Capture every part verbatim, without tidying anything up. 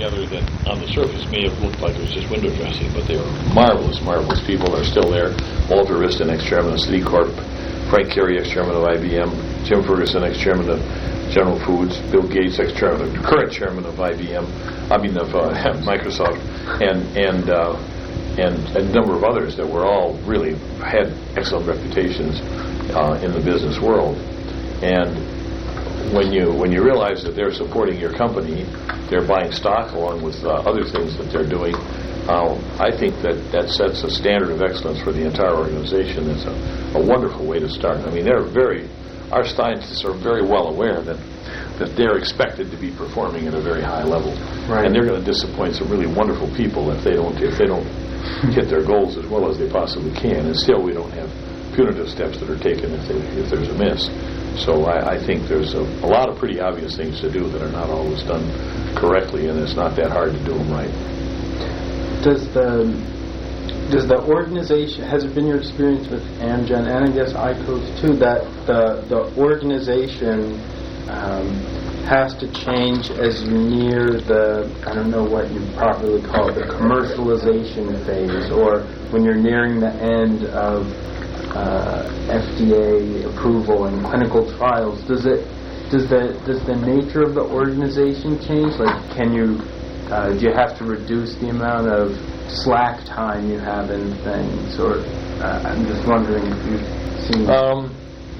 other than on the surface may have looked like it was just window dressing, but they were marvelous, marvelous people. They're still there. Walter Wriston, ex-chairman of Citicorp, Frank Carey, ex-chairman of I B M, Jim Ferguson, ex-chairman of General Foods, Bill Gates, ex-chairman, current chairman of I B M, I mean of uh, Microsoft, and and uh, and a number of others that were all really had excellent reputations uh, in the business world. And when you when you realize that they're supporting your company, they're buying stock along with uh, other things that they're doing, uh, I think that that sets a standard of excellence for the entire organization. It's a, a wonderful way to start. I mean, they're very, our scientists are very well aware that that they're expected to be performing at a very high level, right. And they're going to disappoint some really wonderful people if they don't if they don't hit their goals as well as they possibly can. And still, we don't have punitive steps that are taken if they, if there's a miss. So I, I think there's a, a lot of pretty obvious things to do that are not always done correctly, and it's not that hard to do them right. Does the does the organization, has it been your experience with Amgen and I guess I C O S too, that the the organization um, has to change as you near the, I don't know what you properly call it, the commercialization phase, or when you're nearing the end of Uh, F D A approval and clinical trials? Does it does the does the nature of the organization change? Like, can you uh, do you have to reduce the amount of slack time you have in things? Or uh, I'm just wondering if you've seen. Um,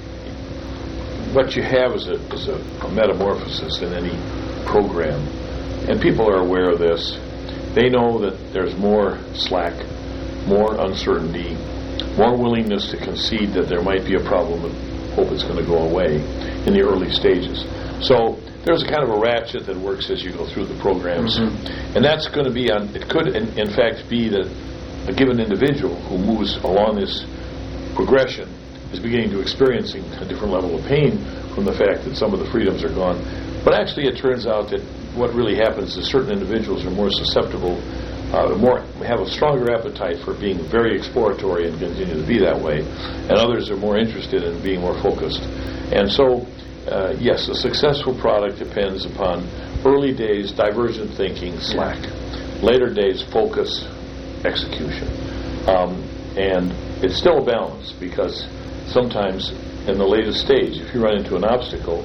what you have is a is a, a metamorphosis in any program, and people are aware of this. They know that there's more slack, more uncertainty, more willingness to concede that there might be a problem and hope it's going to go away in the early stages. So there's a kind of a ratchet that works as you go through the programs. Mm-hmm. And that's going to be on, it could in, in fact be that a given individual who moves along this progression is beginning to experiencing a different level of pain from the fact that some of the freedoms are gone. But actually it turns out that what really happens is certain individuals are more susceptible, Uh, more have a stronger appetite for being very exploratory and continue to be that way, and others are more interested in being more focused. And so, uh, yes, a successful product depends upon early days divergent thinking, slack, later days focus, execution, um, and it's still a balance, because sometimes in the latest stage, if you run into an obstacle,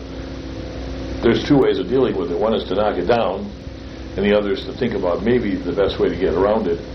there's two ways of dealing with it. One is to knock it down, and the other is to think about maybe the best way to get around it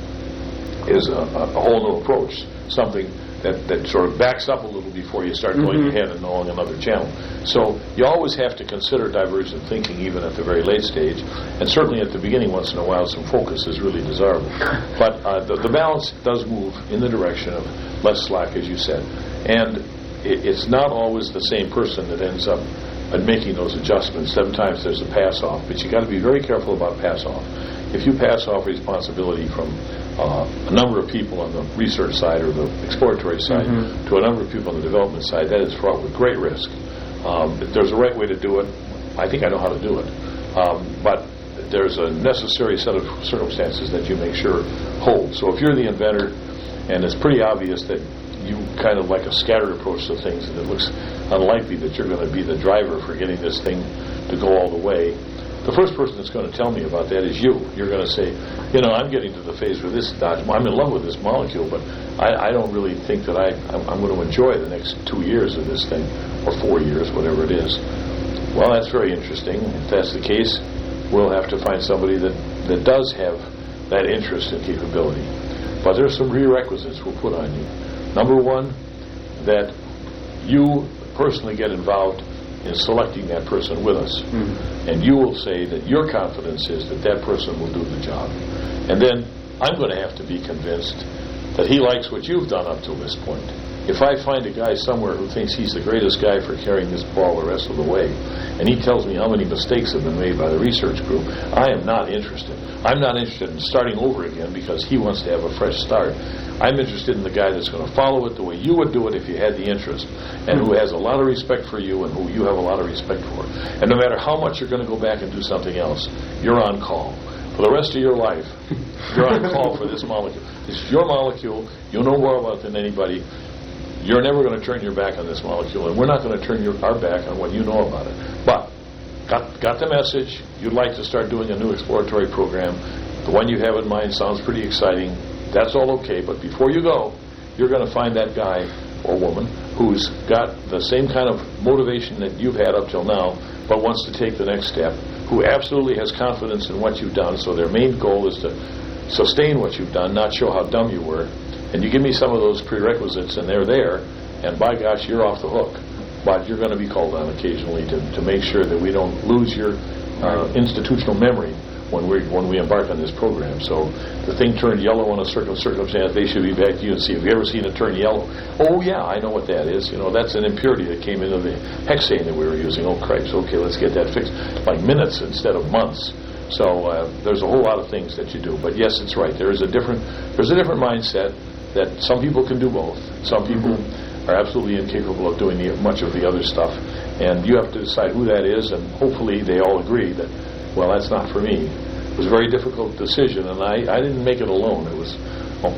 is a, a whole new approach, something that, that sort of backs up a little before you start going mm-hmm. ahead and along another channel. So you always have to consider divergent thinking even at the very late stage, and certainly at the beginning once in a while some focus is really desirable. But uh, the, the balance does move in the direction of less slack, as you said. And it, it's not always the same person that ends up and making those adjustments. Sometimes there's a pass-off, but you got to be very careful about pass-off. If you pass off responsibility from uh, a number of people on the research side or the exploratory side mm-hmm. to a number of people on the development side, that is fraught with great risk. Um, if there's a right way to do it, I think I know how to do it. Um, but there's a necessary set of circumstances that you make sure hold. So if you're the inventor, and it's pretty obvious that you kind of like a scattered approach to things, and it looks unlikely that you're going to be the driver for getting this thing to go all the way, the first person that's going to tell me about that is you. You're going to say, you know, I'm getting to the phase where this, I'm in love with this molecule, but I, I don't really think that I, I'm, I'm going to enjoy the next two years of this thing, or four years, whatever it is. Well, that's very interesting. If that's the case, we'll have to find somebody that, that does have that interest and capability. But there's some prerequisites we'll put on you. Number one, that you personally get involved in selecting that person with us. Mm-hmm. And you will say that your confidence is that that person will do the job. And then I'm going to have to be convinced that he likes what you've done up to this point. If I find a guy somewhere who thinks he's the greatest guy for carrying this ball the rest of the way, and he tells me how many mistakes have been made by the research group, I am not interested. I'm not interested in starting over again because he wants to have a fresh start. I'm interested in the guy that's going to follow it the way you would do it if you had the interest, and who has a lot of respect for you and who you have a lot of respect for. And no matter how much you're going to go back and do something else, you're on call. For the rest of your life, you're on call for this molecule. This is your molecule. You know more about it than anybody. You're never going to turn your back on this molecule, and we're not going to turn your, our back on what you know about it. But got got the message. You'd like to start doing a new exploratory program. The one you have in mind sounds pretty exciting. That's all okay, but before you go, you're going to find that guy or woman who's got the same kind of motivation that you've had up till now, but wants to take the next step, who absolutely has confidence in what you've done, so their main goal is to sustain what you've done, not show how dumb you were. And you give me some of those prerequisites, and they're there, and by gosh, you're off the hook. But you're going to be called on occasionally to, to make sure that we don't lose your uh, institutional memory when we when we embark on this program. So the thing turned yellow on a certain circumstance, they should be back to you and see, have you ever seen it turn yellow? Oh yeah, I know what that is. You know, that's an impurity that came into the hexane that we were using. Oh cripes, okay, let's get that fixed. Like minutes instead of months. So uh, there's a whole lot of things that you do. But yes, it's right. There is a different there's a different mindset that some people can do both. Some people are absolutely incapable of doing the, much of the other stuff. And you have to decide who that is, and hopefully they all agree that, well, that's not for me. It was a very difficult decision, and I, I didn't make it alone. It was oh,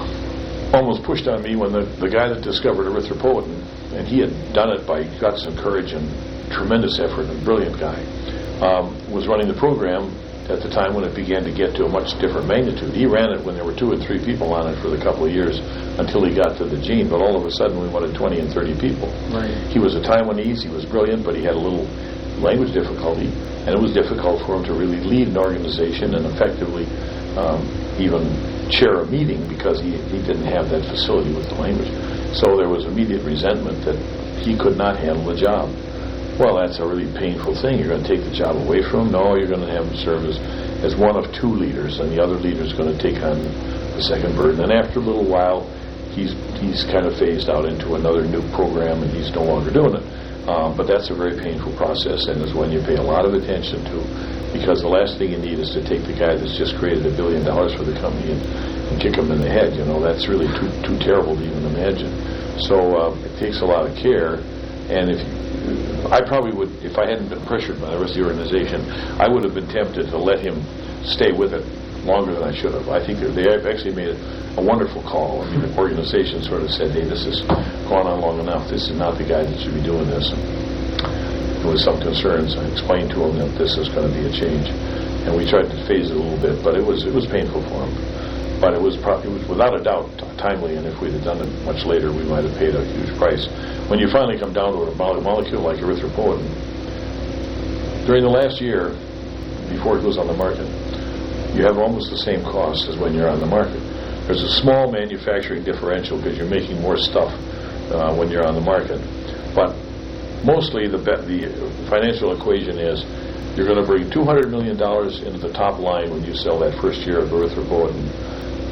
almost pushed on me when the, the guy that discovered erythropoietin, and he had done it by guts and courage and tremendous effort, and a brilliant guy, um, was running the program at the time when it began to get to a much different magnitude. He ran it when there were two or three people on it for the couple of years until he got to the gene, but all of a sudden we wanted twenty and thirty people. Right. He was a Taiwanese, he was brilliant, but he had a little language difficulty, and it was difficult for him to really lead an organization and effectively um, even chair a meeting because he, he didn't have that facility with the language. So there was immediate resentment that he could not handle the job. Well, that's a really painful thing. You're going to take the job away from him? No, you're going to have him serve as, as one of two leaders, and the other leader is going to take on the second burden. And after a little while, he's he's kind of phased out into another new program, and he's no longer doing it. Um, but that's a very painful process, and is one you pay a lot of attention to, because the last thing you need is to take the guy that's just created a billion dollars for the company and, and kick him in the head. You know, that's really too too terrible to even imagine. So uh, it takes a lot of care, and if you, I probably would, if I hadn't been pressured by the rest of the organization, I would have been tempted to let him stay with it longer than I should have. I think they have actually made a wonderful call. I mean, the organization sort of said, hey, this has gone on long enough. This is not the guy that should be doing this. And there was some concerns. I explained to him that this is going to be a change. And we tried to phase it a little bit, but it was it was painful for him. But it was, pro- it was without a doubt timely, and if we'd have done it much later, we might have paid a huge price. When you finally come down to a mole- molecule like erythropoietin, during the last year, before it goes on the market, you have almost the same cost as when you're on the market. There's a small manufacturing differential because you're making more stuff uh, when you're on the market. But mostly the, be- the financial equation is you're going to bring two hundred million dollars into the top line when you sell that first year of erythropoietin.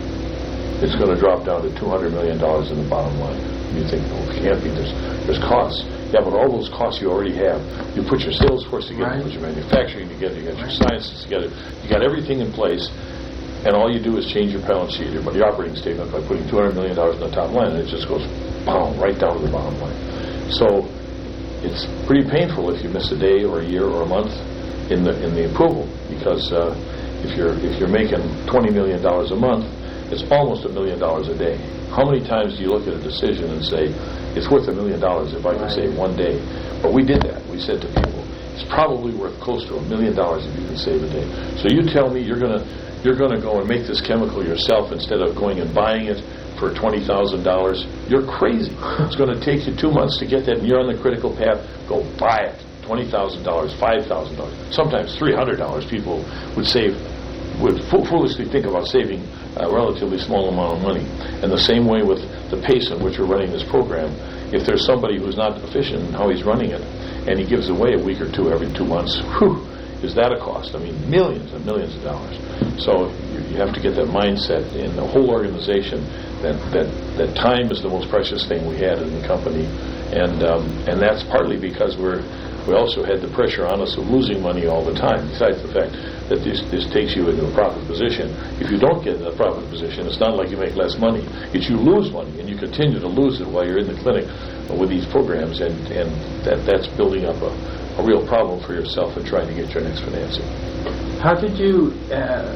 It's going to drop down to two hundred million dollars in the bottom line. You think, oh, it can't be. There's, there's costs. Yeah, but all those costs you already have. You put your sales force together, right. you put your manufacturing together, you got your sciences together, you got everything in place, and all you do is change your balance sheet, your, your operating statement by putting two hundred million dollars in the top line, and it just goes, boom, right down to the bottom line. So it's pretty painful if you miss a day or a year or a month in the in the approval, because uh, if you're if you're making twenty million dollars a month, it's almost a million dollars a day. How many times do you look at a decision and say, it's worth a million dollars if I can save one day? But we did that. We said to people, it's probably worth close to a million dollars if you can save a day. So you tell me you're gonna you're gonna go and make this chemical yourself instead of going and buying it for twenty thousand dollars. You're crazy. It's going to take you two months to get that, and you're on the critical path. Go buy it. twenty thousand dollars, five thousand dollars, sometimes three hundred dollars people would save, would fo- foolishly think about saving a relatively small amount of money. And the same way with the pace at which we're running this program. If there's somebody who's not efficient in how he's running it, and he gives away a week or two every two months, whew, is that a cost? I mean, millions and millions of dollars. So you, you have to get that mindset in the whole organization that, that, that time is the most precious thing we had in the company. And um, and that's partly because we're we also had the pressure on us of losing money all the time, besides the fact that this this takes you into a profit position. If you don't get in a profit position, it's not like you make less money. It's you lose money, and you continue to lose it while you're in the clinic with these programs, and, and that, that's building up a, a real problem for yourself and trying to get your next financing. How did you, uh,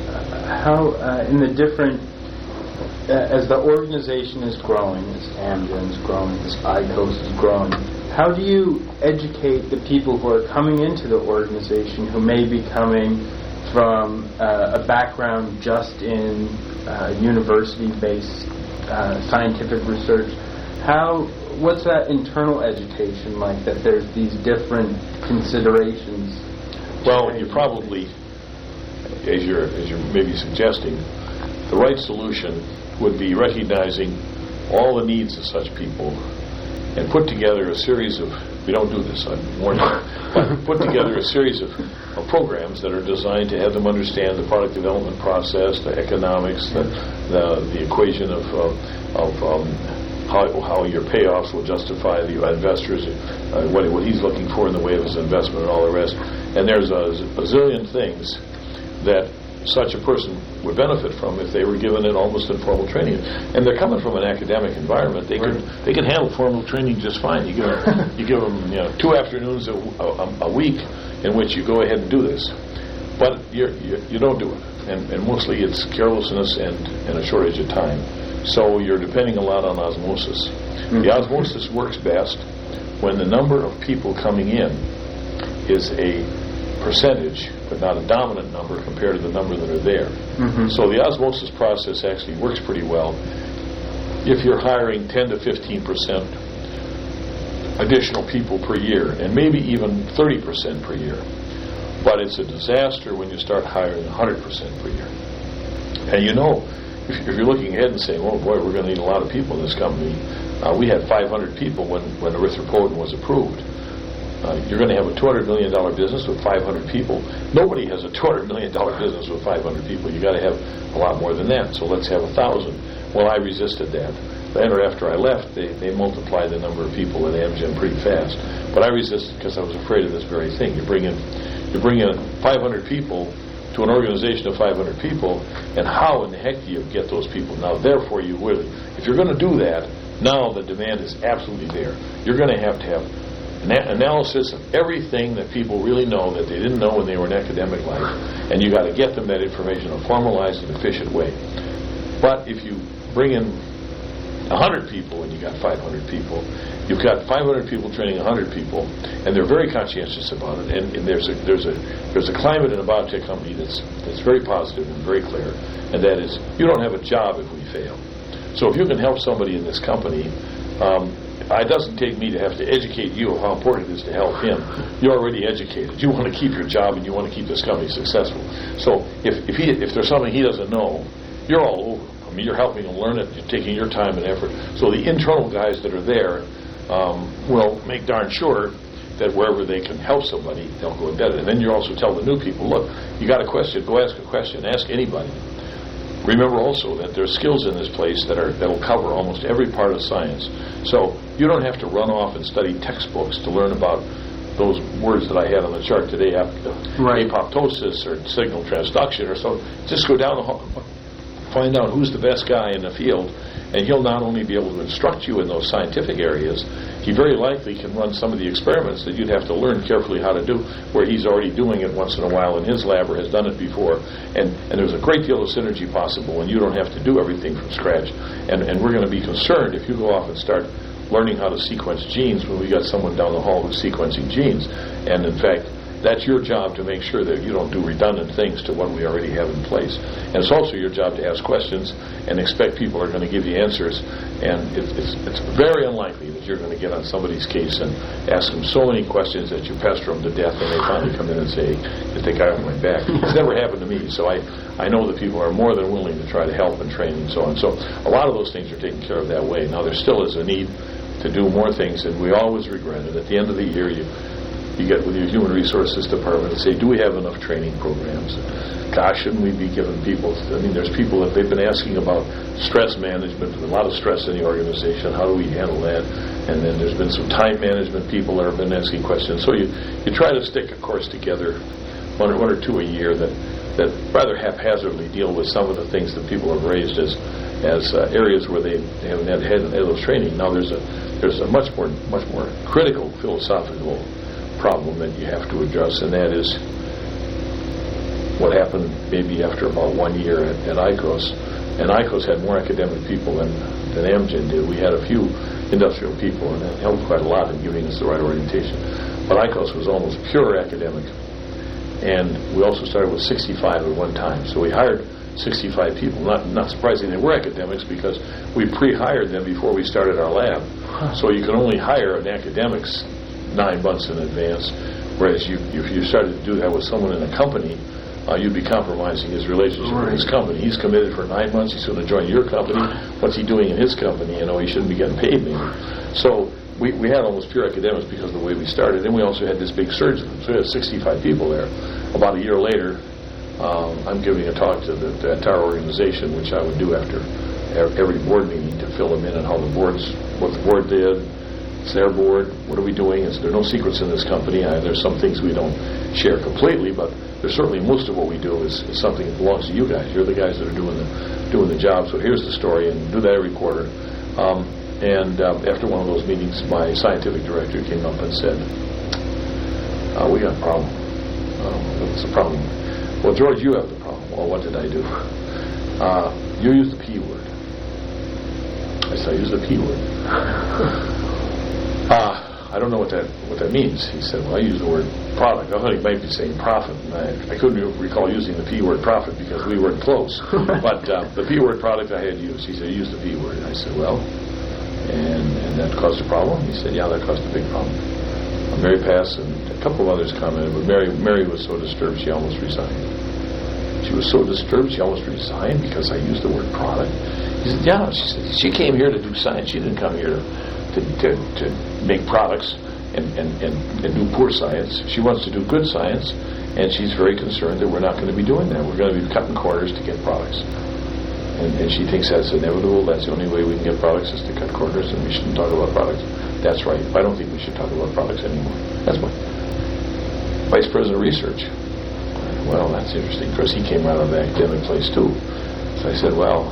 how uh, in the different, uh, as the organization is growing, as Amgen's growing, as I C O S is growing, how do you educate the people who are coming into the organization who may be coming from uh, a background just in uh, university-based uh, scientific research? How, what's that internal education like, that there's these different considerations? Well, you probably, as you're, as you're maybe suggesting, the right solution would be recognizing all the needs of such people and put together a series of, we don't do this, I'm warning you, but put together a series of, of programs that are designed to have them understand the product development process, the economics, the the, the equation of, uh, of um, how, how your payoffs will justify the investors, uh, what, what he's looking for in the way of his investment and all the rest. And there's a, a zillion things that such a person would benefit from if they were given an almost informal training. And they're coming from an academic environment. They could they could handle formal training just fine. You give them, you give them you know, two afternoons a, a, a week in which you go ahead and do this. But you're, you're, you don't do it. And, and mostly it's carelessness and, and a shortage of time. So you're depending a lot on osmosis. Mm-hmm. The osmosis works best when the number of people coming in is a percentage, but not a dominant number compared to the number that are there. Mm-hmm. So the osmosis process actually works pretty well if you're hiring ten to fifteen percent additional people per year, and maybe even thirty percent per year. But it's a disaster when you start hiring one hundred percent per year. And you know, if, if you're looking ahead and saying, oh boy, we're going to need a lot of people in this company. Uh, we had five hundred people when, when erythropoietin was approved. Uh, you're going to have a two hundred million dollars business with five hundred people. Nobody has a two hundred million dollars business with five hundred people. You've got to have a lot more than that. So let's have one thousand. Well, I resisted that. Then or after I left, they, they multiplied the number of people at Amgen pretty fast. But I resisted because I was afraid of this very thing. You bring in, you bring in five hundred people to an organization of five hundred people, and how in the heck do you get those people? Now, therefore, you really, if you're going to do that, now the demand is absolutely there. You're going to have to have analysis of everything that people really know that they didn't know when they were in academic life, and you got to get them that information in a formalized and efficient way. But if you bring in one hundred people and you got five hundred people, you've got five hundred people training one hundred people, and they're very conscientious about it. And, and there's a there's a there's a climate in a biotech company that's that's very positive and very clear, and that is you don't have a job if we fail. So if you can help somebody in this company. Um, It doesn't take me to have to educate you of how important it is to help him. You're already educated. You want to keep your job and you want to keep this company successful. So if if, he, if there's something he doesn't know, you're all over. I mean, you're helping him learn it. You're taking your time and effort. So the internal guys that are there um, will make darn sure that wherever they can help somebody, they'll go embed it. And then you also tell the new people, look, you got a question, go ask a question. Ask anybody. Remember also that there's skills in this place that are that'll cover almost every part of science. So you don't have to run off and study textbooks to learn about those words that I had on the chart today, ap- right. apoptosis or signal transduction or so. Just go down the hall, find out who's the best guy in the field, and he'll not only be able to instruct you in those scientific areas, he very likely can run some of the experiments that you'd have to learn carefully how to do, where he's already doing it once in a while in his lab or has done it before. And, and there's a great deal of synergy possible, and you don't have to do everything from scratch. And, and we're going to be concerned if you go off and start learning how to sequence genes when we got someone down the hall who's sequencing genes. And in fact, that's your job to make sure that you don't do redundant things to what we already have in place. And it's also your job to ask questions and expect people are going to give you answers. And it, it's, it's very unlikely that you're going to get on somebody's case and ask them so many questions that you pester them to death and they finally come in and say, get the guy on my back. It's never happened to me. So I, I know that people are more than willing to try to help and train and so on. So a lot of those things are taken care of that way. Now, there still is a need to do more things, and we always regret it. At the end of the year, you You get with your human resources department and say, do we have enough training programs? Gosh, shouldn't we be giving people, I mean, there's people that they've been asking about stress management, a lot of stress in the organization, how do we handle that? And then there's been some time management people that have been asking questions. So you, you try to stick a course together, one or, one or two a year, that, that rather haphazardly deal with some of the things that people have raised as as uh, areas where they, they haven't had, had those training. Now there's a there's a much more much more critical philosophical problem that you have to address, and that is what happened maybe after about one year at, at ICROS. And I C O S had more academic people than, than Amgen did. We had a few industrial people, and that helped quite a lot in giving us the right orientation. But I C O S was almost pure academic. And we also started with sixty-five at one time. So we hired sixty-five people. Not not surprising they were academics, because we pre-hired them before we started our lab. So you can only hire an academics nine months in advance, whereas you, if you started to do that with someone in a company, uh, you'd be compromising his relationship right. with his company. He's committed for nine months. He's going to join your company. What's he doing in his company? You know, he shouldn't be getting paid maybe. So we, we had almost pure academics because of the way we started. And we also had this big surge. So we had sixty-five people there. About a year later, um, I'm giving a talk to the, the entire organization, which I would do after every board meeting, to fill them in on how the boards, what the board did. It's their board. What are we doing? Is there are no secrets in this company? I, there's some things we don't share completely, but there's certainly most of what we do is, is something that belongs to you guys. You're the guys that are doing the doing the job. So here's the story, and do that every quarter. Um, and um, after one of those meetings, my scientific director came up and said, uh, "We got a problem." Um, What's the problem? Well, George, you have the problem. Well, what did I do? Uh, you used the P word. I said, I used the P word. uh, I don't know what that what that means. He said, well, I used the word product. I thought he might be saying profit. And I, I couldn't recall using the P word profit because we weren't close. But uh, the P word product I had used. He said, use the P word. And I said, well, and, and that caused a problem? He said, yeah, that caused a big problem. Mary passed, and a couple of others commented, but Mary Mary was so disturbed she almost resigned. She was so disturbed she almost resigned because I used the word product. He said, yeah, she said, she came here to do science. She didn't come here to to, to, to make products and, and, and, and do poor science. She wants to do good science, and she's very concerned that we're not going to be doing that. We're going to be cutting corners to get products. And, and she thinks that's inevitable. That's the only way we can get products is to cut corners, and we shouldn't talk about products. That's right. I don't think we should talk about products anymore. That's my Vice President of Research. Well, that's interesting. Of course, he came out of the academic place, too. So I said, well,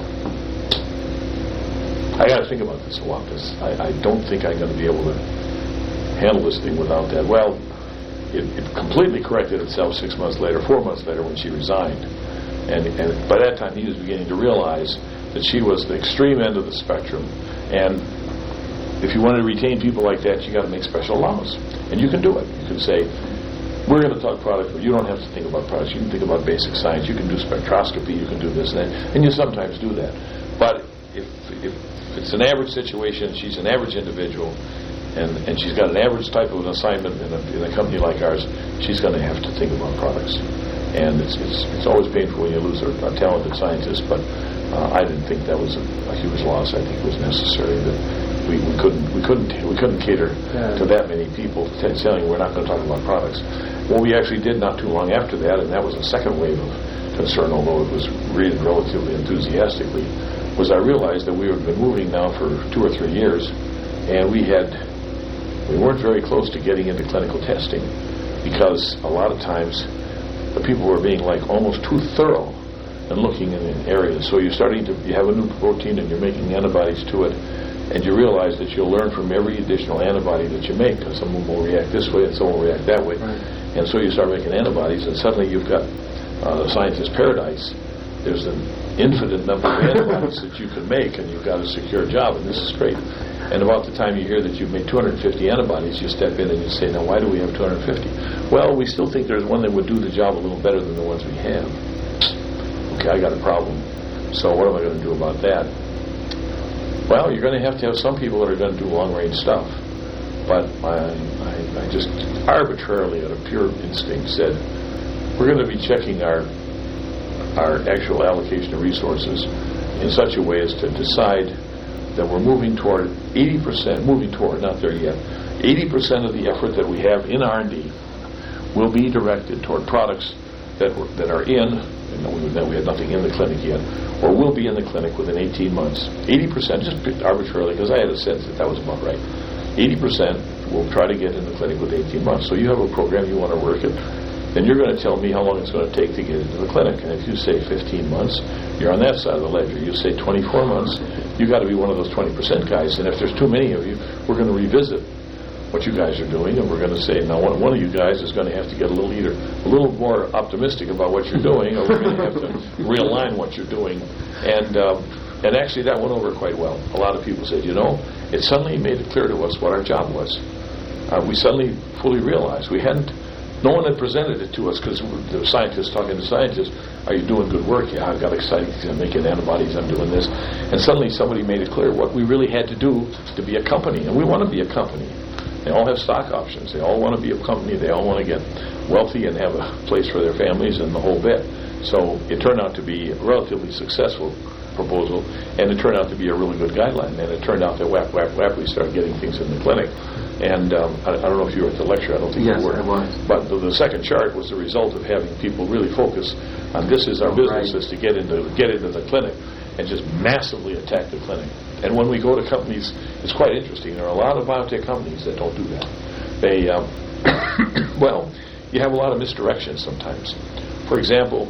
I got to think about this a lot. This, I, I don't think I'm going to be able to handle this thing without that. Well, it, it completely corrected itself six months later, four months later, when she resigned. And, and by that time, he was beginning to realize that she was the extreme end of the spectrum. And if you want to retain people like that, you got to make special laws. And you can do it. You can say, we're going to talk product, but you don't have to think about products. You can think about basic science. You can do spectroscopy. You can do this and that. And you sometimes do that. But if, if it's an average situation, she's an average individual, and, and she's got an average type of an assignment in a, in a company like ours, she's going to have to think about products. And it's it's, it's always painful when you lose a, a talented scientist, but uh, I didn't think that was a, a huge loss. I think it was necessary that we, we couldn't we couldn't we couldn't cater yeah. to that many people t- telling we're not going to talk about products. What we actually did not too long after that, and that was a second wave of concern, although it was read relatively enthusiastically, was I realized that we had been moving now for two or three years, and we had we weren't very close to getting into clinical testing, because a lot of times the people were being like almost too thorough and looking in areas. So you're starting to, you have a new protein and you're making antibodies to it, and you realize that you'll learn from every additional antibody that you make, because some will react this way and some will react that way. Right. And so you start making antibodies, and suddenly you've got uh, the scientist's paradise. There's an infinite number of antibodies that you can make, and you've got a secure job, and this is great. And about the time you hear that you've made two hundred fifty antibodies, you step in and you say, now why do we have two hundred fifty? Well, we still think there's one that would do the job a little better than the ones we have. Okay, I got a problem. So what am I going to do about that? Well, you're going to have to have some people that are going to do long-range stuff. But I, I, I just arbitrarily, out of pure instinct, said, we're going to be checking our our actual allocation of resources in such a way as to decide that we're moving toward eighty percent, moving toward, not there yet, eighty percent of the effort that we have in R and D will be directed toward products that were, that are in, and we, we had nothing in the clinic yet, or will be in the clinic within eighteen months. eighty percent, just arbitrarily, because I had a sense that that was about right. eighty percent will try to get in the clinic with eighteen months. So you have a program you want to work it, then you're going to tell me how long it's going to take to get into the clinic. And if you say fifteen months, you're on that side of the ledger. You say twenty-four months, you've got to be one of those twenty percent guys. And if there's too many of you, we're going to revisit what you guys are doing, and we're going to say, now one, one of you guys is going to have to get a little either a little more optimistic about what you're doing, or we're going to have to realign what you're doing. And um, and actually that went over quite well. A lot of people said, you know, it suddenly made it clear to us what our job was. Uh, we suddenly fully realized we hadn't. No one had presented it to us because the scientists talking to scientists, are you doing good work? Yeah, I've got exciting things. I'm making antibodies. I'm doing this. And suddenly somebody made it clear what we really had to do to be a company. And we want to be a company. They all have stock options. They all want to be a company. They all want to get wealthy and have a place for their families and the whole bit. So it turned out to be a relatively successful proposal, and it turned out to be a really good guideline. And it turned out that whap, whap, whap, we started getting things in the clinic. And um, I, I don't know if you were at the lecture. I don't think yes, you were. I was. But the, the second chart was the result of having people really focus on this is our oh, business, right. is to get into get into the clinic and just massively attack the clinic. And when we go to companies, it's quite interesting. There are a lot of biotech companies that don't do that. They, um, well, you have a lot of misdirection sometimes. For example,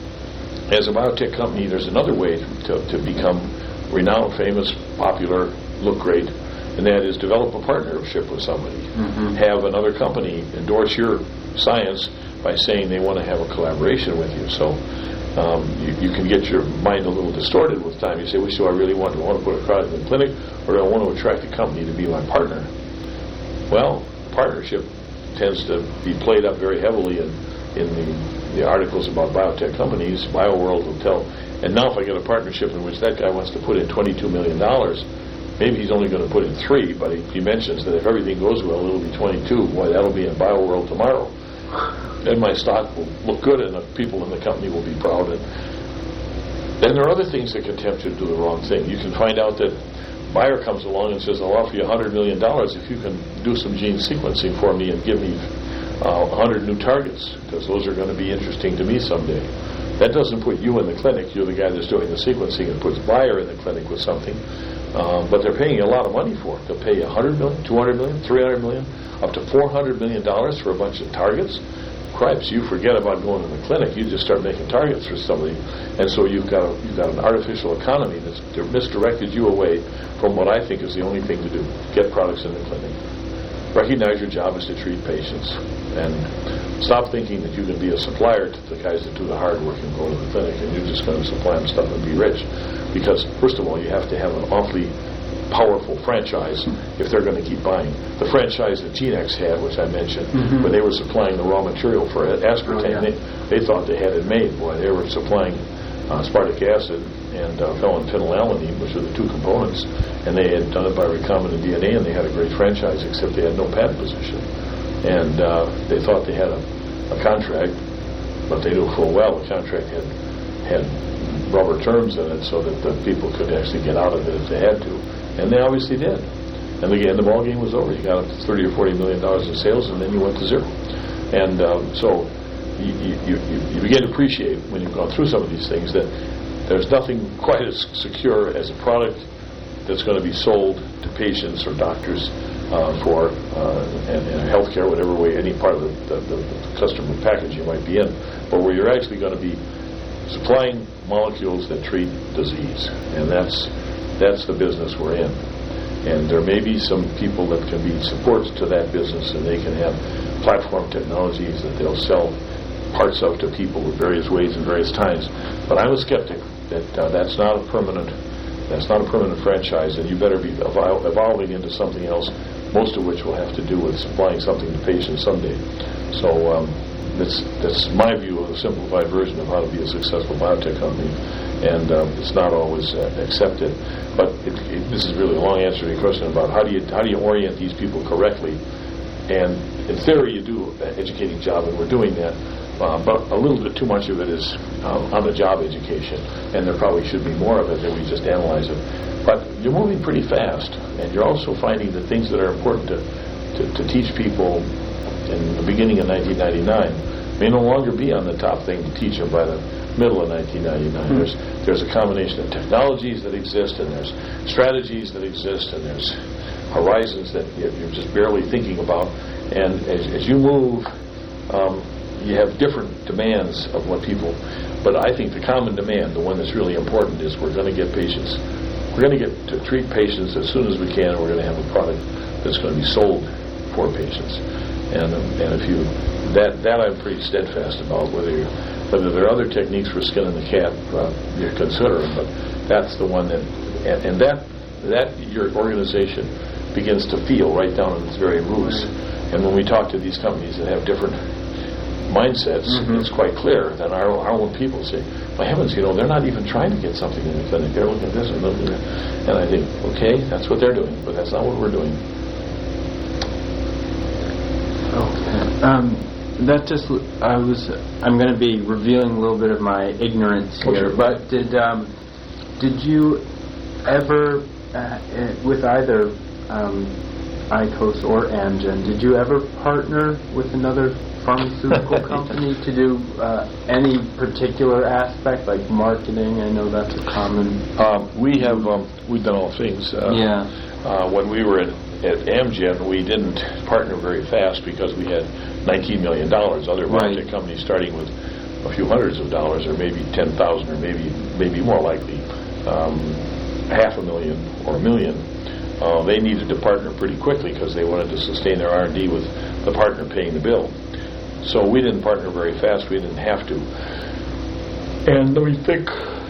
as a biotech company, there's another way to, to become renowned, famous, popular, look great, and that is develop a partnership with somebody. Mm-hmm. Have another company endorse your science by saying they want to have a collaboration with you. So um, you, you can get your mind a little distorted with time. You say, well, so I really want to, want to put a product in the clinic, or do I want to attract a company to be my partner? Well, partnership tends to be played up very heavily in, in the, the articles about biotech companies. BioWorld will tell, and now if I get a partnership in which that guy wants to put in twenty-two million dollars, maybe he's only going to put in three, but he, he mentions that if everything goes well, it'll be twenty-two. Boy, that'll be in BioWorld tomorrow. And my stock will look good, and the people in the company will be proud. And then there are other things that can tempt you to do the wrong thing. You can find out that Bayer comes along and says, I'll offer you one hundred million dollars if you can do some gene sequencing for me and give me uh, one hundred new targets, because those are going to be interesting to me someday. That doesn't put you in the clinic. You're the guy that's doing the sequencing, and puts Bayer in the clinic with something. Uh, but they're paying you a lot of money for it. They'll pay you one hundred million dollars, two hundred million dollars, three hundred million dollars, up to four hundred million dollars for a bunch of targets. Cripes, you forget about going to the clinic. You just start making targets for somebody. And so you've got a, you've got an artificial economy that's misdirected you away from what I think is the only thing to do. Get products in the clinic. Recognize your job is to treat patients. And stop thinking that you can be a supplier to the guys that do the hard work and go to the clinic, and you're just going to supply them stuff and be rich. Because, first of all, you have to have an awfully powerful franchise if they're going to keep buying. The franchise that Genex had, which I mentioned, mm-hmm. when they were supplying the raw material for aspartame, oh, yeah. they, they thought they had it made. Boy, they were supplying uh, aspartic acid and uh, phenylalanine, which are the two components, and they had done it by recombinant D N A, and they had a great franchise, except they had no patent position. And uh, they thought they had a, a contract, but they knew full well the contract had had rubber terms in it so that the people could actually get out of it if they had to. And they obviously did. And again, the ball game was over. You got up to thirty or forty million dollars in sales, and then you went to zero. And um, so you, you, you, you begin to appreciate when you've gone through some of these things that there's nothing quite as secure as a product that's going to be sold to patients or doctors uh, for uh, and, and healthcare, whatever way, any part of the, the, the, the customer package you might be in, but where you're actually going to be supplying molecules that treat disease. And that's That's the business we're in. And there may be some people that can be supports to that business, and they can have platform technologies that they'll sell parts of to people in various ways and various times. But I'm a skeptic that uh, that's not a permanent that's not a permanent franchise, and you better be evol- evolving into something else, most of which will have to do with supplying something to patients someday. So um, that's, that's my view of a simplified version of how to be a successful biotech company. And um, it's not always uh, accepted. But it, it, this is really a long answer to your question about how do you how do you orient these people correctly. And in theory, you do an educating job, and we're doing that. Uh, but a little bit too much of it is uh, on the job education, and there probably should be more of it that we just analyze it. But you're moving pretty fast, and you're also finding the things that are important to, to, to teach people in the beginning of nineteen ninety-nine may no longer be on the top thing to teach them by the middle of nineteen ninety-nine. Mm-hmm. There's there's a combination of technologies that exist, and there's strategies that exist, and there's horizons that you're just barely thinking about. And as, as you move, um, you have different demands of what people. But I think the common demand, the one that's really important, is we're going to get patients. We're going to get to treat patients as soon as we can. And we're going to have a product that's going to be sold for patients. And um, and if you that that I'm pretty steadfast about. Whether you, whether there are other techniques for skinning the cat, uh, you consider them, but that's the one that and, and that that your organization begins to feel right down in its very roots. And when we talk to these companies that have different mindsets, mm-hmm. it's quite clear that our, our own people say, my heavens, you know, they're not even trying to get something in the clinic. They're looking at this and looking at that. And I think, okay, that's what they're doing, but that's not what we're doing. Okay. Um, that just, I was, I'm going to be revealing a little bit of my ignorance here, okay. but did, um, did you ever, uh, with either um, IQOS or Amgen, did you ever partner with another pharmaceutical company to do uh, any particular aspect, like marketing? I know that's a common. Um, we have um, we've done all things. Uh, yeah. Uh, when we were at, at Amgen, we didn't partner very fast because we had nineteen million dollars. Other biotech right. companies starting with a few hundreds of dollars, or maybe ten thousand, or maybe maybe more likely um, half a million or a million. Uh, they needed to partner pretty quickly because they wanted to sustain their R and D with the partner paying the bill. So we didn't partner very fast. We didn't have to. And we think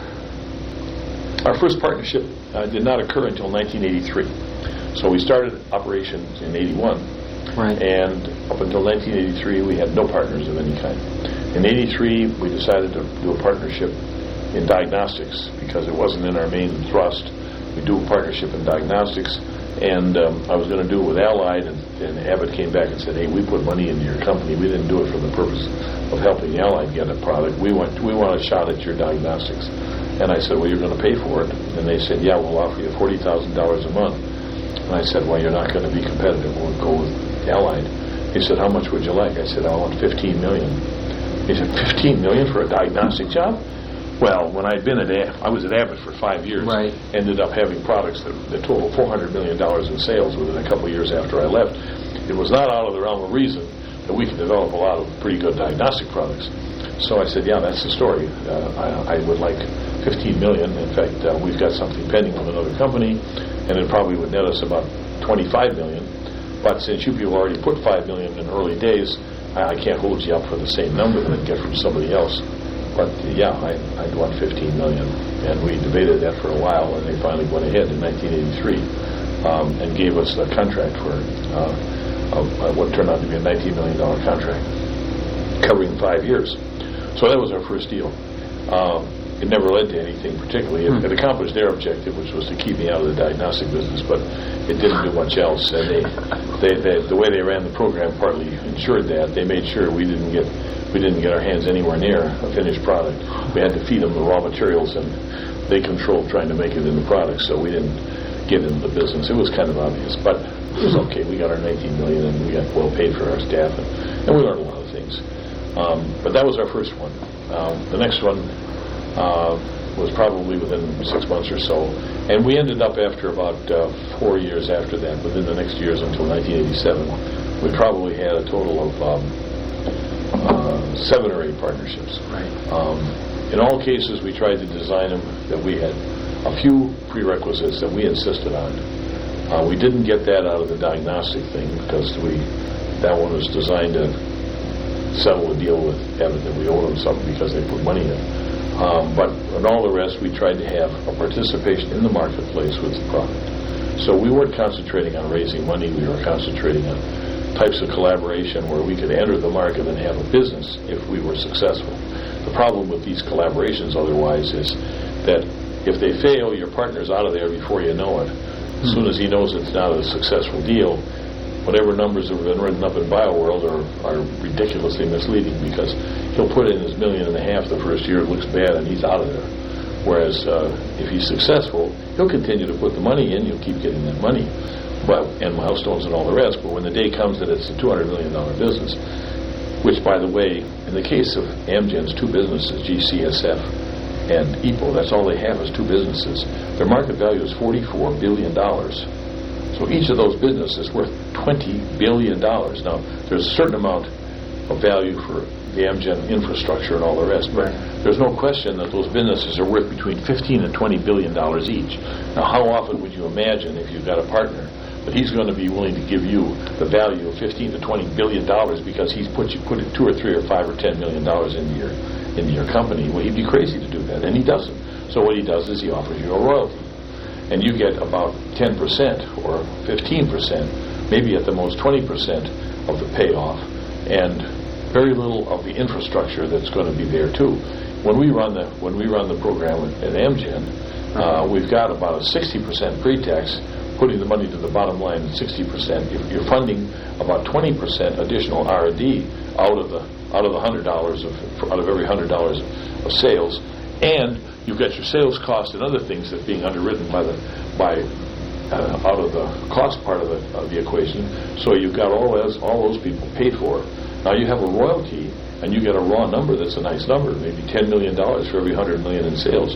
our first partnership uh, did not occur until nineteen eighty-three. So we started operations in eighty-one. Right. And up until nineteen eighty-three, we had no partners of any kind. In eighty-three, we decided to do a partnership in diagnostics because it wasn't in our main thrust. We do a partnership in diagnostics, and um, I was going to do it with Allied, and, and Abbott came back and said, hey, we put money into your company. We didn't do it for the purpose of helping Allied get a product. We want, we want a shot at your diagnostics. And I said, well, you're going to pay for it. And they said, yeah, we'll offer you forty thousand dollars a month. And I said, well, you're not going to be competitive. We'll go with Allied. He said, how much would you like? I said, I want fifteen million dollars. He said, fifteen million dollars for a diagnostic job? Well, when I'd been at A- I was at Abbott for five years, right. ended up having products that, that totaled four hundred million dollars in sales within a couple of years after I left. It was not out of the realm of reason that we could develop a lot of pretty good diagnostic products. So I said, yeah, that's the story. Uh, I, I would like fifteen million dollars. In fact, uh, we've got something pending with another company, and it probably would net us about twenty-five million dollars. But since you people already put five million dollars in early days, I, I can't hold you up for the same number that I'd get from somebody else. But yeah, I, I'd want fifteen million dollars, and we debated that for a while, and they finally went ahead in nineteen eighty-three um, and gave us the contract for uh, uh, what turned out to be a nineteen million dollars contract covering five years. So that was our first deal. Um, it never led to anything particularly. It, hmm. it accomplished their objective, which was to keep me out of the diagnostic business, but it didn't do much else. And they, they, they, the way they ran the program partly ensured that. They made sure we didn't get we didn't get our hands anywhere near a finished product. We had to feed them the raw materials, and they controlled trying to make it into products, so we didn't get into the business. It was kind of obvious, but it was okay. We got our nineteen million dollars, and we got well paid for our staff, and, and we learned a lot of things. Um, but that was our first one. Um, the next one uh, was probably within six months or so, and we ended up after about uh, four years after that, within the next years until nineteen eighty-seven, we probably had a total of um, uh, seven or eight partnerships. Right. Um, in all cases, we tried to design them that we had a few prerequisites that we insisted on. Uh, we didn't get that out of the diagnostic thing because we that one was designed to settle a deal with Abbott that we owed them something because they put money in. Um, but in all the rest, we tried to have a participation in the marketplace with the product. So we weren't concentrating on raising money. We were concentrating on types of collaboration where we could enter the market and have a business if we were successful. The problem with these collaborations otherwise is that if they fail, your partner's out of there before you know it. As soon as he knows it's not a successful deal, whatever numbers have been written up in BioWorld are, are ridiculously misleading because he'll put in his million and a half the first year, it looks bad, and he's out of there. Whereas uh, if he's successful, he'll continue to put the money in, you'll keep getting that money. Well, and milestones and all the rest, but when the day comes that it's a two hundred million dollars business, which, by the way, in the case of Amgen's two businesses, G C S F and E P O, that's all they have is two businesses. Their market value is forty-four billion dollars. So each of those businesses is worth twenty billion dollars. Now, there's a certain amount of value for the Amgen infrastructure and all the rest, but there's no question that those businesses are worth between fifteen and twenty billion dollars each. Now, how often would you imagine, if you've got a partner, but he's going to be willing to give you the value of fifteen to twenty billion dollars because he's put you put it two or three or five or ten million dollars into your into your company. Well, he'd be crazy to do that, and he doesn't. So what he does is he offers you a royalty, and you get about ten percent or fifteen percent, maybe at the most twenty percent of the payoff, and very little of the infrastructure that's going to be there too. When we run the when we run the program at, at Amgen, uh, we've got about a sixty percent pre-tax, putting the money to the bottom line, and sixty percent you're, you're funding about twenty percent additional R and D out of the out of the hundred dollars of out of every hundred dollars of sales, and you've got your sales cost and other things that are being underwritten by the by uh, out of the cost part of the of the equation. So you've got all those all those people paid for. Now you have a royalty, and you get a raw number that's a nice number, maybe ten million dollars for every hundred million in sales.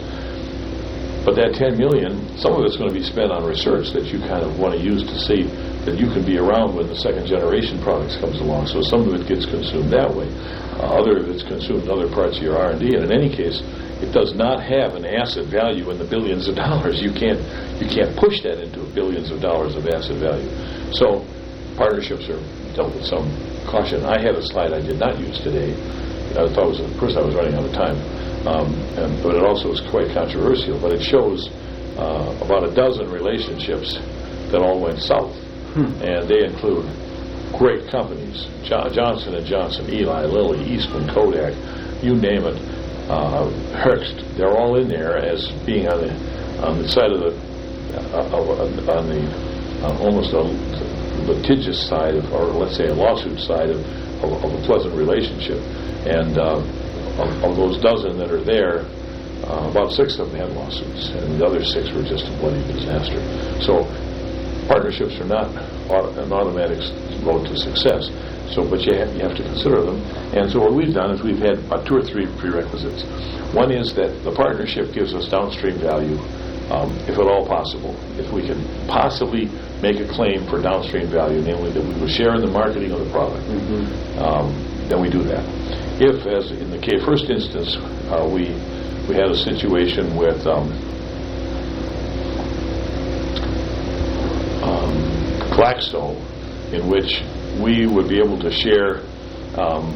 But that ten million, some of it's going to be spent on research that you kind of want to use to see that you can be around when the second generation products comes along. So some of it gets consumed that way. Uh, other of it's consumed in other parts of your R and D. And in any case, it does not have an asset value in the billions of dollars. You can't you can't push that into billions of dollars of asset value. So partnerships are dealt with some caution. I had a slide I did not use today. I thought it was, first I was running out of time. Um, and, but it also is quite controversial. But it shows uh, about a dozen relationships that all went south, hmm. and they include great companies: John, Johnson and Johnson, Eli Lilly, Eastman, Kodak, you name it. Uh, Hearst, they're all in there as being on the on the side of the uh, on the uh, almost a litigious side of, or let's say a lawsuit side of, of, of a pleasant relationship, and. Uh, Of, of those dozen that are there, uh, about six of them had lawsuits, and the other six were just a bloody disaster. So partnerships are not auto, an automatic road to success. So, but you have, you have to consider them. And so what we've done is we've had about two or three prerequisites. One is that the partnership gives us downstream value, um, if at all possible. If we can possibly make a claim for downstream value, namely that we will share in the marketing of the product, mm-hmm. um, then we do that. If, as in the case, first instance, uh, we we had a situation with um, um, Glaxo, in which we would be able to share um,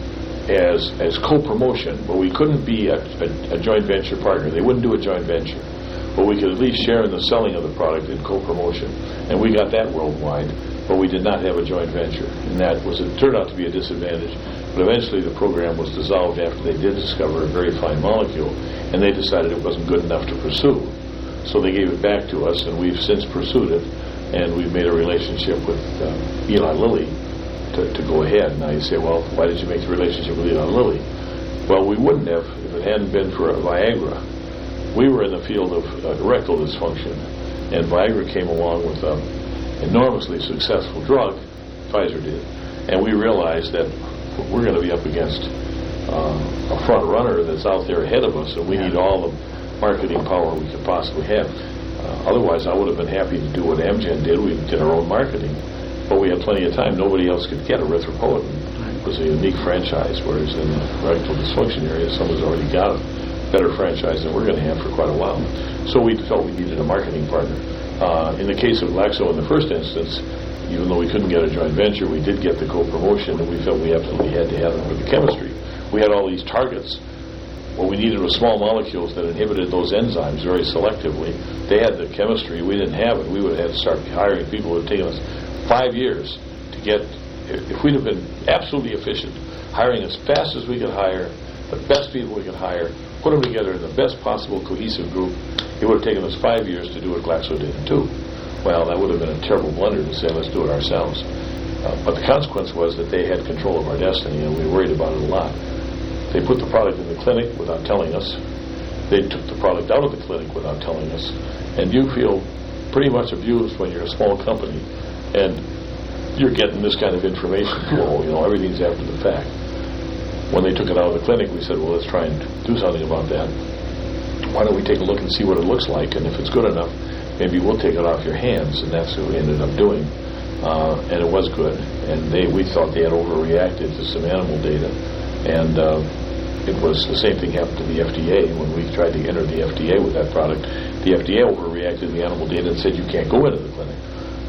as as co-promotion, but we couldn't be a, a, a joint venture partner. They wouldn't do a joint venture, but we could at least share in the selling of the product in co-promotion, and we got that worldwide. But we did not have a joint venture, and that was it turned out to be a disadvantage. But eventually the program was dissolved after they did discover a very fine molecule, and they decided it wasn't good enough to pursue. So they gave it back to us, and we've since pursued it, and we've made a relationship with uh, Eli Lilly to, to go ahead. Now you say, well, why did you make the relationship with Eli Lilly? Well, we wouldn't have if it hadn't been for Viagra. We were in the field of uh, erectile dysfunction, and Viagra came along with an enormously successful drug, Pfizer did, and we realized that we're going to be up against uh, a front runner that's out there ahead of us, and we yeah. need all the marketing power we could possibly have. Uh, otherwise, I would have been happy to do what Amgen did. We did our own marketing, but we had plenty of time. Nobody else could get erythropoietin. It was a unique franchise, whereas in the erectile dysfunction area, someone's already got a better franchise than we're going to have for quite a while. So we felt we needed a marketing partner. Uh, in the case of Glaxo, in the first instance, even though we couldn't get a joint venture, we did get the co-promotion, and we felt we absolutely had to have it with the chemistry. We had all these targets. What we needed was small molecules that inhibited those enzymes very selectively. They had the chemistry. We didn't have it. We would have had to start hiring people. It would have taken us five years to get, if we'd have been absolutely efficient, hiring as fast as we could hire, the best people we could hire, put them together in the best possible cohesive group, it would have taken us five years to do what Glaxo did in two. Well, that would have been a terrible blunder to say, let's do it ourselves. Uh, but the consequence was that they had control of our destiny, and we worried about it a lot. They put the product in the clinic without telling us. They took the product out of the clinic without telling us. And you feel pretty much abused when you're a small company, and you're getting this kind of information flow. You know, everything's after the fact. When they took it out of the clinic, we said, well, let's try and do something about that. Why don't we take a look and see what it looks like, and if it's good enough, maybe we'll take it off your hands. And that's what we ended up doing. Uh, and it was good. And they we thought they had overreacted to some animal data. And uh, it was the same thing happened to the F D A. When we tried to enter the F D A with that product, the F D A overreacted to the animal data and said you can't go into the clinic.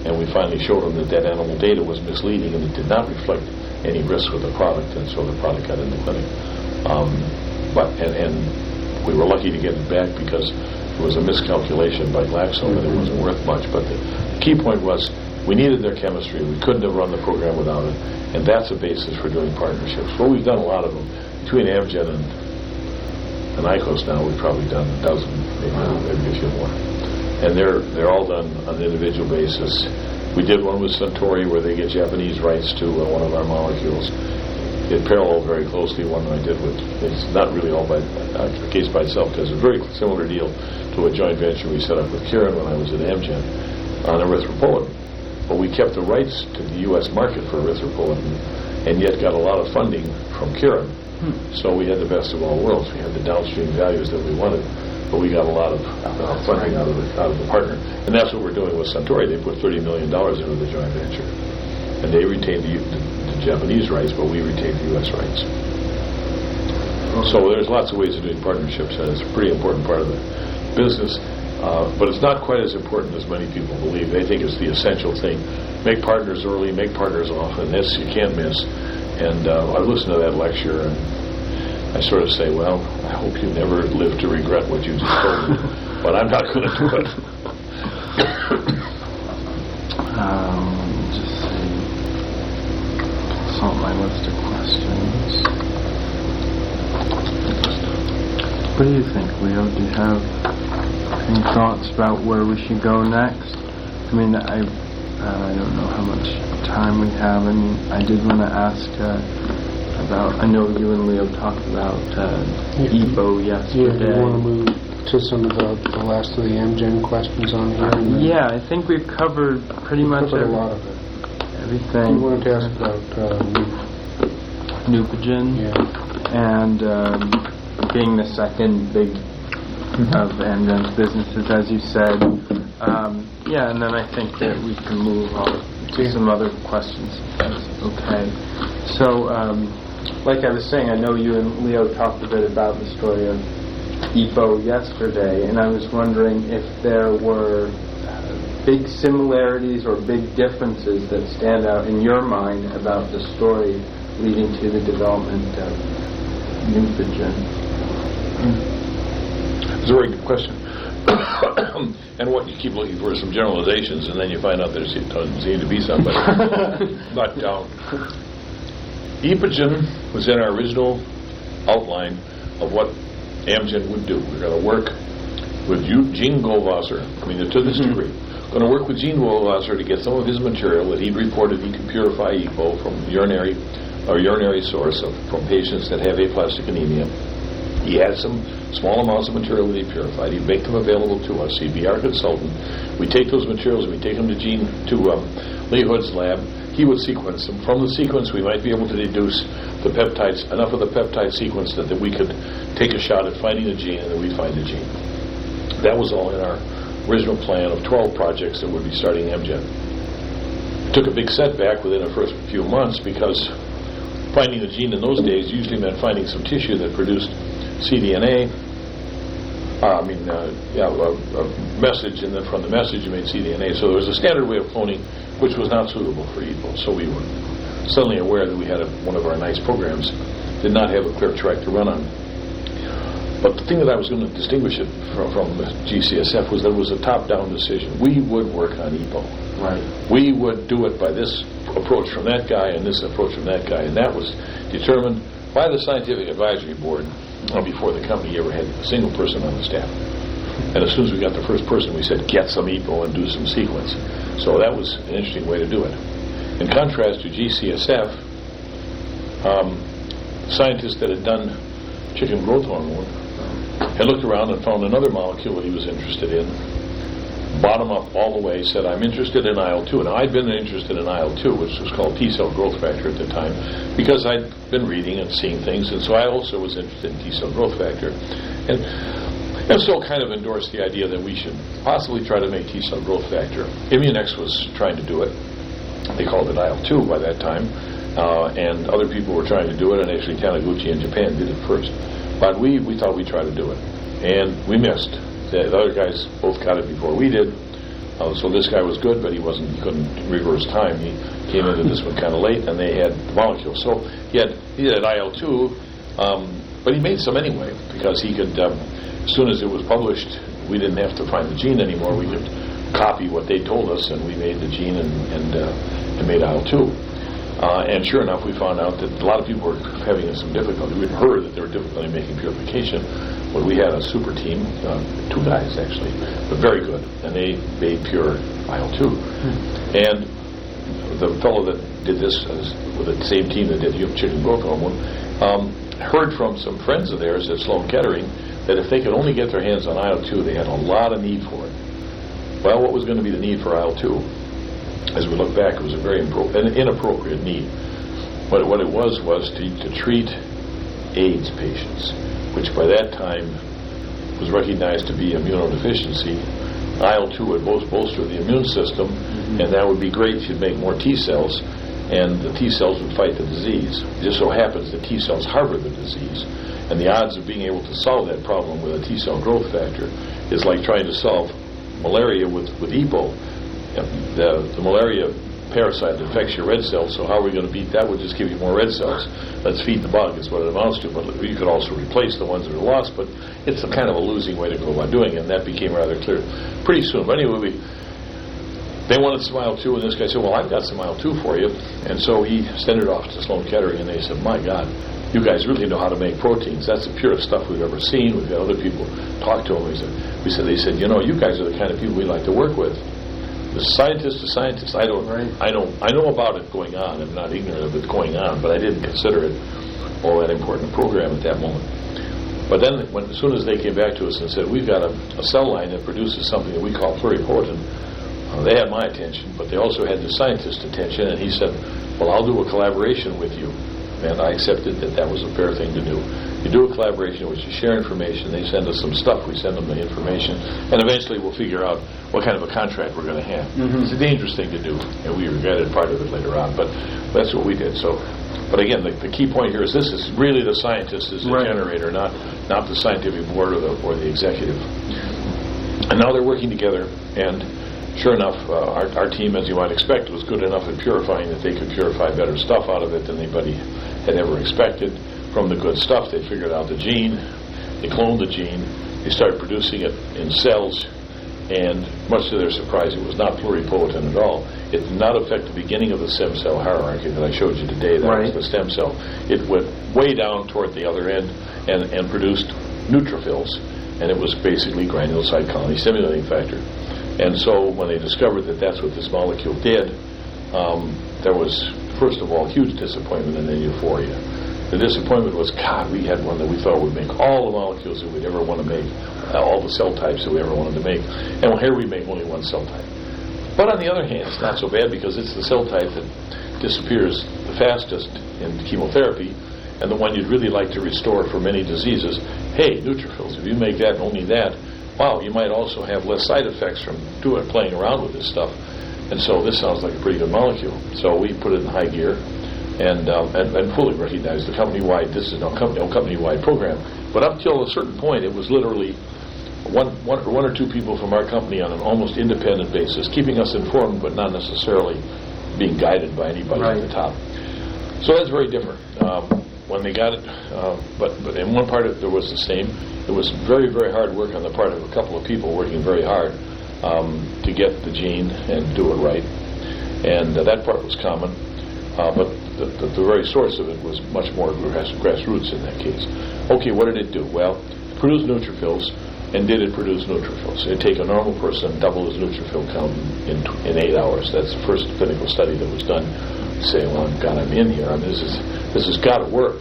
and we finally showed them that that animal data was misleading and it did not reflect any risk with the product, and so the product got into the clinic. Um, but and, and we were lucky to get it back because it was a miscalculation by Glaxo and it wasn't worth much. But the key point was we needed their chemistry. We couldn't have run the program without it, and that's a basis for doing partnerships. Well, we've done a lot of them. Between Amgen and, and ICOS now, we've probably done a dozen, maybe, maybe a few more. And they're they're all done on an individual basis. We did one with Suntory where they get Japanese rights to uh, one of our molecules. It paralleled very closely one I did with, it's not really all by uh, a case by itself, because it's a very similar deal to a joint venture we set up with Kirin when I was at Amgen on erythropoietin. But we kept the rights to the U S market for erythropoietin and yet got a lot of funding from Kirin. Hmm. So we had the best of all worlds. We had the downstream values that we wanted, but we got a lot of uh, funding out of the out of the partner. And that's what we're doing with Suntory. They put thirty million dollars into the joint venture. And they retained the, the, the Japanese rights, but we retained the U S rights. So there's lots of ways of doing partnerships, and it's a pretty important part of the business. Uh, but it's not quite as important as many people believe. They think it's the essential thing. Make partners early, make partners often. This you can't miss. And uh, I listened to that lecture, and I sort of say, well, I hope you never live to regret what you just told me, but I'm not going to do it. um, just see. Consult my list of questions. What do you think, Leo? Do you have any thoughts about where we should go next? I mean, I uh, I don't know how much time we have. I mean, I did want to ask uh, about, I know you and Leo talked about uh, E P O yesterday. Yeah, do you want to move to some of the, the last of the Amgen questions on here? Uh, yeah, I think we've covered pretty we've much covered every, a lot of it. everything. You wanted to ask about uh, Neupogen, yeah. and um, being the second big of Amgen's businesses, as you said. Um, yeah, and then I think that we can move on to yeah. some other questions. Okay. So, um, like I was saying, I know you and Leo talked a bit about the story of E P O yesterday, and I was wondering if there were uh, big similarities or big differences that stand out in your mind about the story leading to the development of Neupogen. It's a very good question. And what you keep looking for is some generalizations, and then you find out there doesn't seem to be some. But, but um, Epogen was in our original outline of what Amgen would do. We're going to work with Gene Goldwasser, I mean, to this mm-hmm. degree, going to work with Gene Goldwasser to get some of his material that he'd reported he could purify E P O from urinary or urinary source of, from patients that have aplastic anemia. He had some small amounts of material that he purified. He'd make them available to us. He'd be our consultant. We take those materials and we take them to Gene to um, Lee Hood's lab. He would sequence them. From the sequence, we might be able to deduce the peptides, enough of the peptide sequence that, that we could take a shot at finding the gene, and then we'd find the gene. That was all in our original plan of twelve projects that would be starting Amgen. It took a big setback within the first few months because finding the gene in those days usually meant finding some tissue that produced C D N A, uh, I mean, uh, yeah, a, a message, and then from the message you made C D N A. So there was a standard way of cloning which was not suitable for E P O. So we were suddenly aware that we had a, one of our nice programs did not have a clear track to run on. But the thing that I was going to distinguish it from, from G C S F was that it was a top-down decision. We would work on E P O. Right. We would do it by this approach from that guy and this approach from that guy, and that was determined by the scientific advisory board before the company ever had a single person on the staff. And as soon as we got the first person, we said, get some E P O and do some sequence. So that was an interesting way to do it. In contrast to G C S F, um, scientists that had done chicken growth hormone had looked around and found another molecule that he was interested in, bottom up all the way, said, I'm interested in I L two. And I'd been interested in I L two, which was called T-cell growth factor at the time, because I'd been reading and seeing things, and so I also was interested in T-cell growth factor. And, and so kind of endorsed the idea that we should possibly try to make T-cell growth factor. Immunex was trying to do it. They called it I L two by that time, uh, and other people were trying to do it, and actually Taniguchi in Japan did it first. But we, we thought we'd try to do it. And we missed. The, the other guys both got it before we did. Uh, so this guy was good, but he wasn't. He couldn't reverse time. He came into this one kind of late, and they had the molecule. So he had he had I L two, um, but he made some anyway because he could. Um, as soon as it was published, we didn't have to find the gene anymore. We could copy what they told us, and we made the gene and and, uh, and made I L two. Uh, and sure enough, we found out that a lot of people were having some difficulty. We'd heard that there were difficulty making purification, but we had a super team, uh, two guys actually, but very good, and they made pure I L two. Hmm. And the fellow that did this uh, with the same team that did chicken growth hormone um, heard from some friends of theirs at Sloan Kettering that if they could only get their hands on I L two, they had a lot of need for it. Well, what was going to be the need for I L two? As we look back, it was a very impro- an inappropriate need. But what it was was to, to treat AIDS patients, which by that time was recognized to be immunodeficiency. I L two would both bolster the immune system, mm-hmm. and that would be great if you'd make more T cells, and the T cells would fight the disease. It just so happens that T cells harbor the disease, and the odds of being able to solve that problem with a T cell growth factor is like trying to solve malaria with, with E P O. The, the malaria parasite affects your red cells, so how are we going to beat that? Would just give you more red cells. Let's feed the bug is what it amounts to, but you could also replace the ones that are lost, but it's a kind of a losing way to go about doing it, and that became rather clear pretty soon. But anyway, we, they wanted some I L two, and this guy said, well, I've got some I L two for you, and so he sent it off to Sloan Kettering, and they said, my God, you guys really know how to make proteins. That's the purest stuff we've ever seen. We've got other people talk to them. We said, we said, they said, you know, you guys are the kind of people we like to work with. The scientist to scientist, I don't, right. I don't, I know about it going on. I'm not ignorant of it going on, but I didn't consider it all that important a program at that moment. But then, when, as soon as they came back to us and said, we've got a, a cell line that produces something that we call pluripotent, uh, they had my attention, but they also had the scientist's attention, and he said, well, I'll do a collaboration with you. And I accepted that that was a fair thing to do. You do a collaboration in which you share information, they send us some stuff, we send them the information, and eventually we'll figure out what kind of a contract we're going to have. Mm-hmm. It's a dangerous thing to do, and we regretted part of it later on, but that's what we did. So, but again, the, the key point here is this is really the scientist is the right. generator, not not the scientific board or the, or the executive. And now they're working together, and sure enough, uh, our, our team, as you might expect, was good enough in purifying that they could purify better stuff out of it than anybody had ever expected. From the good stuff, they figured out the gene, they cloned the gene, they started producing it in cells, and much to their surprise, it was not pluripotent at all. It did not affect the beginning of the stem cell hierarchy that I showed you today. That right. was the stem cell. It went way down toward the other end and, and produced neutrophils, and it was basically granulocyte colony stimulating factor. And so when they discovered that that's what this molecule did, um, there was, first of all, huge disappointment and then euphoria. The disappointment was, God, we had one that we thought would make all the molecules that we'd ever want to make, uh, all the cell types that we ever wanted to make. And well, here we make only one cell type. But on the other hand, it's not so bad because it's the cell type that disappears the fastest in chemotherapy and the one you'd really like to restore for many diseases. Hey, neutrophils, if you make that and only that, wow, you might also have less side effects from doing playing around with this stuff. And so this sounds like a pretty good molecule. So we put it in high gear. And, um, and and fully recognize the company-wide, this is no company, no company-wide program. But up till a certain point, it was literally one, one, one or two people from our company on an almost independent basis, keeping us informed, but not necessarily being guided by anybody right. at the top. So that's very different. Um, when they got it, uh, but, but in one part of it, there was the same. It was very, very hard work on the part of a couple of people working very hard um, to get the gene and do it right. And uh, that part was common. Uh, but the, the, the very source of it was much more grass, grassroots in that case. Okay, what did it do? Well, it produced neutrophils, and did it produce neutrophils? It'd take a normal person, double his neutrophil count in, in eight hours. That's the first clinical study that was done. Say, well, God, I'm in here. I mean, this is this has got to work.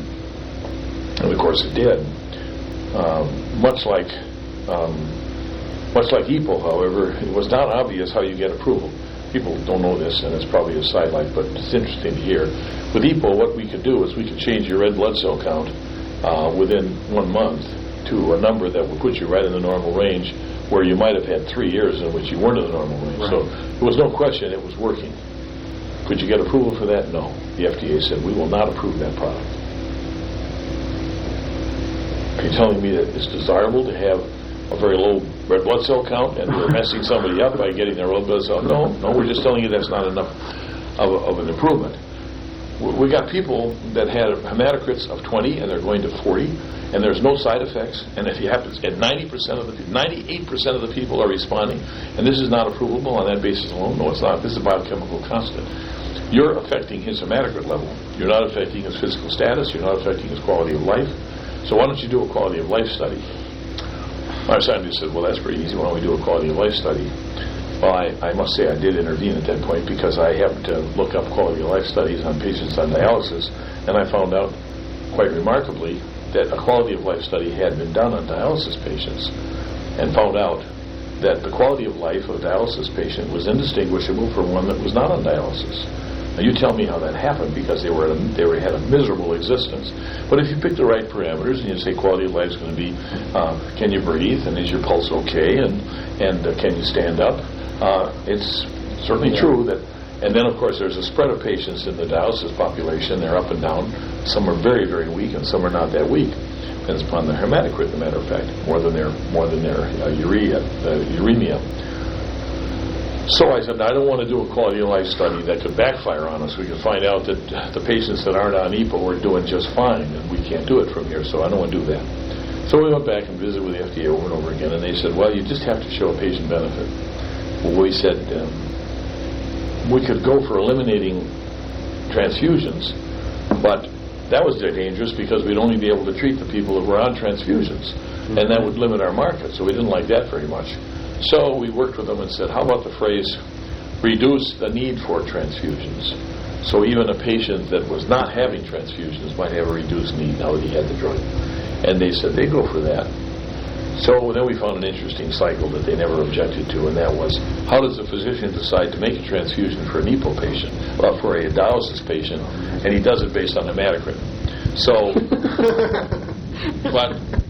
And of course, it did. Um, much like um, much like E P O, however, it was not obvious how you get approval. People don't know this, and it's probably a sidelight, but it's interesting to hear. With E P O, what we could do is we could change your red blood cell count uh, within one month to a number that would put you right in the normal range, where you might have had three years in which you weren't in the normal range. Right. So there was no question it was working. Could you get approval for that? No. The F D A said, we will not approve that product. Are you telling me that it's desirable to have a very low red blood cell count and we're messing somebody up by getting their red blood cell. No, no, we're just telling you that's not enough of, a, of an improvement. We got people that had hematocrits of twenty and they're going to forty, and there's no side effects. And if you happen, and ninety percent of the, ninety-eight percent of the people are responding, and this is not approvable on that basis alone. No, it's not. This is a biochemical constant. You're affecting his hematocrit level. You're not affecting his physical status. You're not affecting his quality of life. So why don't you do a quality of life study? Our scientist said, well, that's pretty easy. Why don't we do a quality of life study? Well, I, I must say I did intervene at that point because I happened to look up quality of life studies on patients on dialysis, and I found out, quite remarkably, that a quality of life study had been done on dialysis patients, and found out that the quality of life of a dialysis patient was indistinguishable from one that was not on dialysis. Now, you tell me how that happened, because they were, at a, they were had a miserable existence. But if you pick the right parameters and you say quality of life is going to be, uh, can you breathe, and is your pulse okay, and and uh, can you stand up? Uh, it's certainly yeah. true that, and then of course there's a spread of patients in the dialysis population. They're up and down. Some are very, very weak, and some are not that weak. Depends upon their hematocrit, as a matter of fact, more than their more than their uh, urea, uh, uremia. So I said, I don't want to do a quality of life study that could backfire on us. We could find out that the patients that aren't on E P O are doing just fine, and we can't do it from here. So I don't want to do that. So we went back and visited with the F D A over and over again, and they said, well, you just have to show a patient benefit. Well, we said um, we could go for eliminating transfusions, but that was dangerous because we'd only be able to treat the people that were on transfusions, mm-hmm. and that would limit our market, so we didn't like that very much. So we worked with them and said, how about the phrase, reduce the need for transfusions? So even a patient that was not having transfusions might have a reduced need now that he had the drug. And they said they'd go for that. So then we found an interesting cycle that they never objected to, and that was, how does the physician decide to make a transfusion for an E P O patient, well, for a dialysis patient, and he does it based on hematocrit? So, but